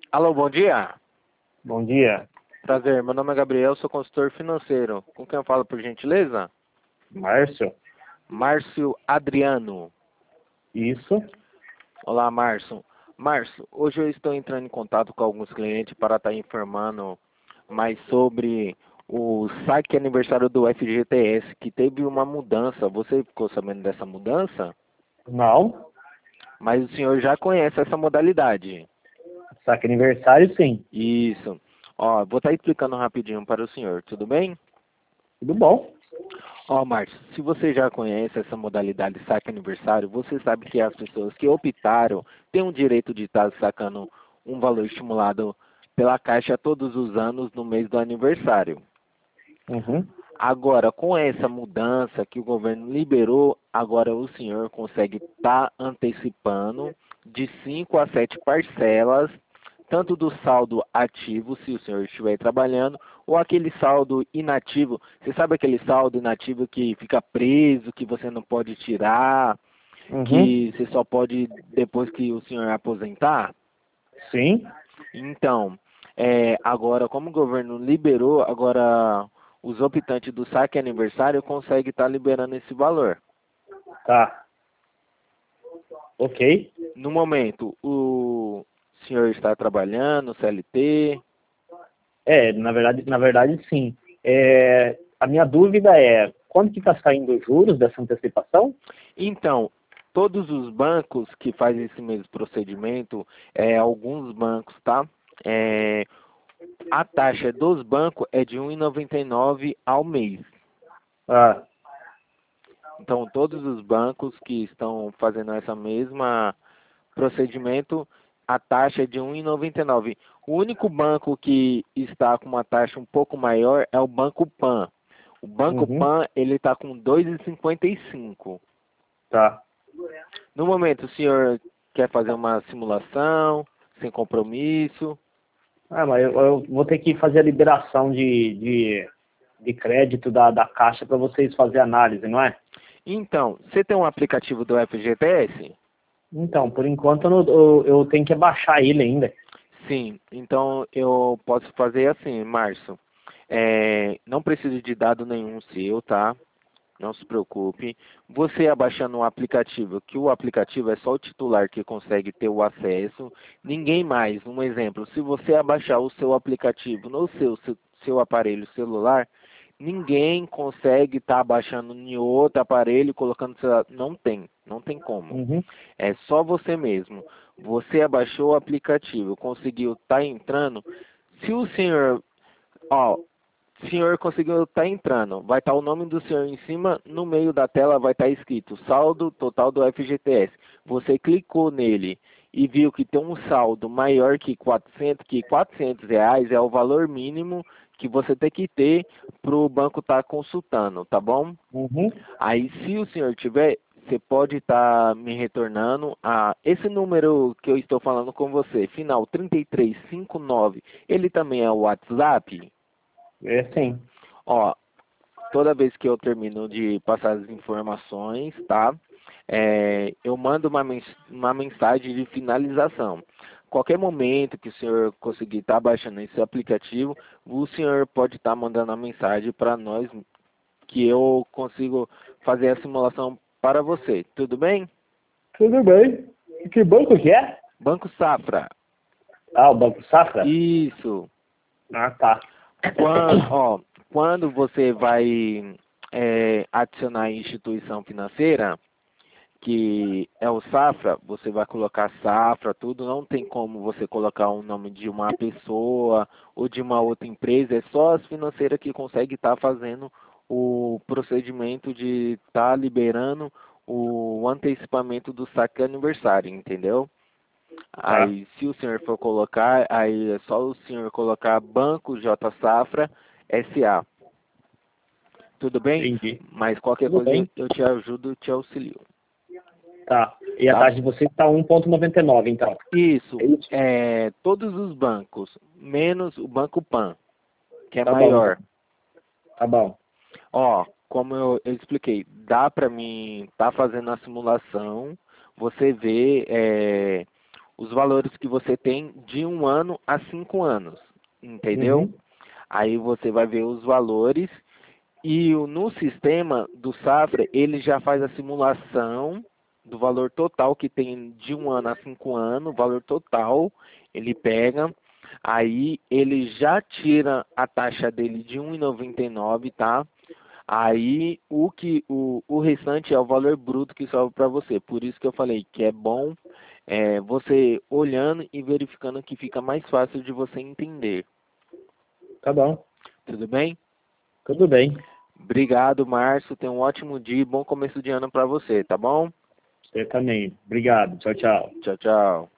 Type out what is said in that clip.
Alô, bom dia. Bom dia, Prazer, meu nome é Gabriel, sou consultor financeiro. Com quem eu falo, por gentileza? Márcio. Márcio Adriano. Isso. Olá, Márcio. Márcio, hoje eu estou entrando em contato com alguns clientes para estar informando mais sobre o saque aniversário do FGTS, que teve uma mudança. Você ficou sabendo dessa mudança? Não. Mas o senhor já conhece essa modalidade. Saque aniversário, sim. Isso. Ó, vou estar explicando rapidinho para o senhor, tudo bem? Tudo bom? Ó, Márcio, se você já conhece essa modalidade saque aniversário, você sabe que as pessoas que optaram têm o direito de estar sacando um valor estimulado pela Caixa todos os anos no mês do aniversário. Uhum. Agora, com essa mudança que o governo liberou, agora o senhor consegue estar antecipando de 5 a 7 parcelas, tanto do saldo ativo, se o senhor estiver trabalhando, ou aquele saldo inativo. Você sabe aquele saldo inativo que fica preso, que você não pode tirar, Uhum. que você só pode depois que o senhor aposentar? Sim. Então, agora, como o governo liberou, agora os optantes do saque aniversário conseguem estar liberando esse valor. Tá. Ok. No momento, o senhor está trabalhando, CLT? Na verdade, sim. A minha dúvida é, quando que está saindo os juros dessa antecipação? Então, todos os bancos que fazem esse mesmo procedimento, alguns bancos, tá? É, a taxa dos bancos é de 1,99 ao mês. Ah, Então, todos os bancos que estão fazendo essa mesma procedimento, a taxa é de 1,99. O único banco que está com uma taxa um pouco maior é o Banco Pan. O Banco uhum. Pan, ele está com 2,55. Tá. No momento, o senhor quer fazer uma simulação, sem compromisso? Ah, mas eu vou ter que fazer a liberação de crédito da Caixa para vocês fazerem análise, não é? Então, você tem um aplicativo do FGTS? Então, por enquanto eu tenho que baixar ele ainda. Sim, então eu posso fazer assim, Márcio. Não preciso de dado nenhum seu, tá? Não se preocupe. Você abaixando o aplicativo, que o aplicativo é só o titular que consegue ter o acesso, ninguém mais. Um exemplo, se você abaixar o seu aplicativo no seu aparelho celular, ninguém consegue estar abaixando em outro aparelho e colocando celular. Não tem como. Uhum. É só você mesmo. Você abaixou o aplicativo, conseguiu estar entrando. Se o senhor, ó, o senhor conseguiu estar entrando, vai estar o nome do senhor em cima, no meio da tela vai estar escrito saldo total do FGTS. Você clicou nele e viu que tem um saldo maior que 400 reais é o valor mínimo que você tem que ter para o banco estar consultando, tá bom? Uhum. Aí, se o senhor tiver, você pode estar me retornando a esse número que eu estou falando com você, final 3359. Ele também é o WhatsApp? É sim. Ó, toda vez que eu termino de passar as informações, tá? Eu mando uma mensagem de finalização. Qualquer momento que o senhor conseguir estar baixando esse aplicativo, o senhor pode estar mandando a mensagem para nós que eu consigo fazer a simulação para você. Tudo bem? Tudo bem. Que banco que é? Banco Safra. Ah, o Banco Safra? Isso. Ah, tá. Quando você vai adicionar a instituição financeira, que é o Safra, você vai colocar Safra, tudo, não tem como você colocar o nome de uma pessoa ou de uma outra empresa, é só as financeiras que conseguem estar fazendo o procedimento de estar liberando o antecipamento do saque aniversário, entendeu? Tá. Aí, se o senhor for colocar, aí é só o senhor colocar Banco J Safra SA. Tudo bem? Entendi. Mas qualquer Tudo coisa bem. eu te ajudo, te auxilio. Tá. E a Tá? taxa de vocês está 1,99, então. É Isso, isso? todos os bancos, menos o Banco Pan, que é Tá bom, então. maior. Tá bom. Ó, como eu expliquei, dá para mim estar fazendo a simulação, você vê os valores que você tem de 1 ano a 5 anos, entendeu? Uhum. Aí você vai ver os valores e no sistema do Safra, ele já faz a simulação do valor total que tem de 1 ano a 5 anos, valor total, ele pega, aí ele já tira a taxa dele de 1,99, tá? Aí o restante é o valor bruto que sobra para você. Por isso que eu falei que é bom você olhando e verificando que fica mais fácil de você entender. Tá bom. Tudo bem? Tudo bem. Obrigado, Márcio. Tenha um ótimo dia e bom começo de ano para você, tá bom? Você também. Obrigado. Tchau, tchau. Tchau, tchau.